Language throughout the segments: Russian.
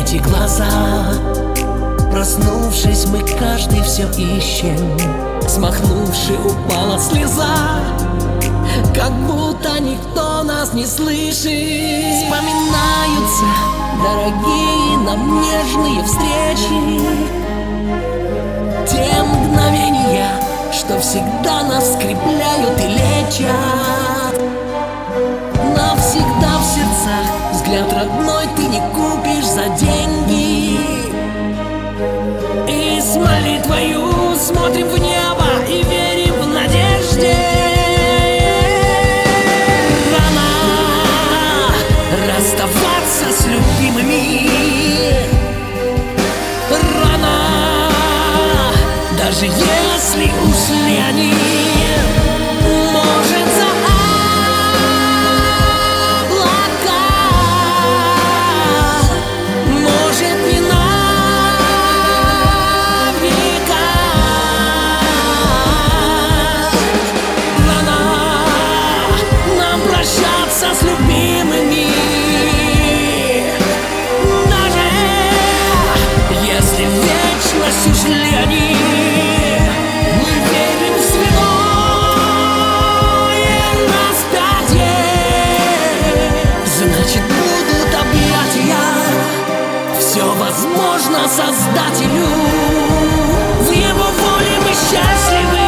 эти глаза. Проснувшись, мы каждый все ищем. Смахнувши, упала слеза, как будто никто нас не слышит. Вспоминаются дорогие нам нежные встречи, те мгновения, что всегда нас скрепляют и лечат. Навсегда в сердцах взгляд родной ты не купишь за деньги. И с молитвою смотрим в небо и верим в надежде. Рано расставаться с любимыми, рано, даже если ушли они. Может, за облака, может, не на века. Рано нам прощаться с любимыми, даже если в вечность ушли они. Возможно, Создателю, в Его воле мы счастливы.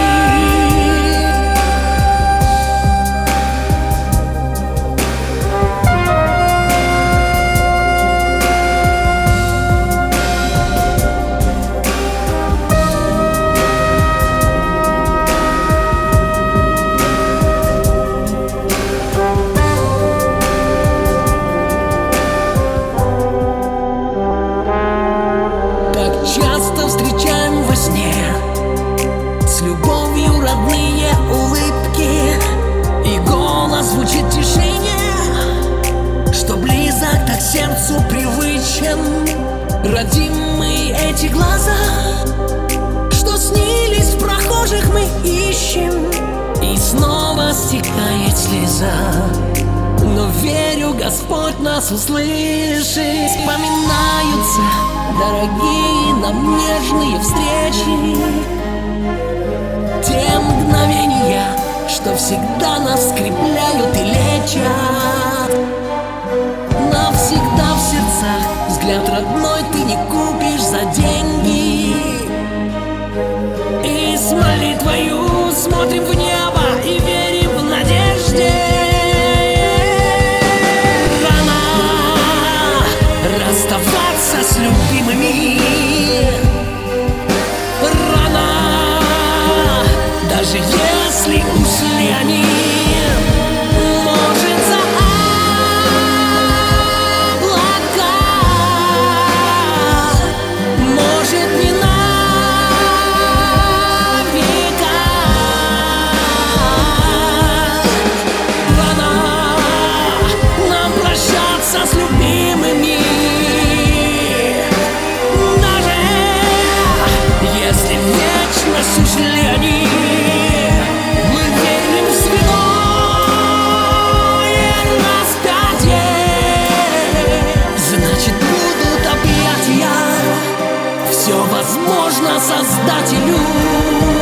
Часто встречаем во сне с любовью родные улыбки, и голос звучит в тишине, что близок, так сердцу привычен. Родимые эти глаза, что снились в прохожих, мы ищем, и снова стекает слеза. Но верю, Господь нас услышит. Вспоминаются дорогие нам нежные встречи, те мгновения, что всегда нас скрепляют и лечат. Навсегда в сердцах взгляд родной ты не купишь за деньги. И с молитвою смотрим в небо и верим в надежде. Расставаться с любимыми, рано, даже если ушли они. Может, за облака, может, не на века. Рано нам прощаться с любимыми, если в вечность ушли они. Мы верим в святое распятие, значит, будут объятия. Все возможно Создателю.